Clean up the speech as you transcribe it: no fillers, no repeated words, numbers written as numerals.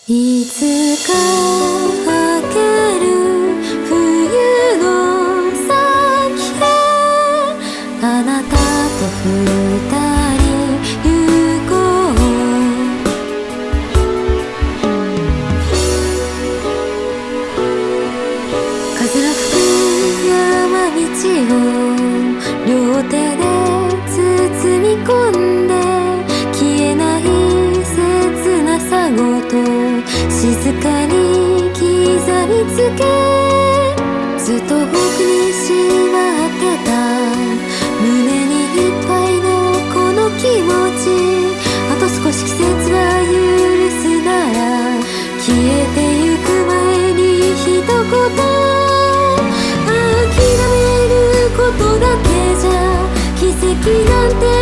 いつか明ける冬の先へあなたと二人行こう。風の吹く山道を両手で包み込んで消えない切なさごと静かに刻みつけずっと奥にしまってた胸にいっぱいのこの気持ちあと少し季節は許すなら消えてゆく前に一言諦めることだけじゃ奇跡なんて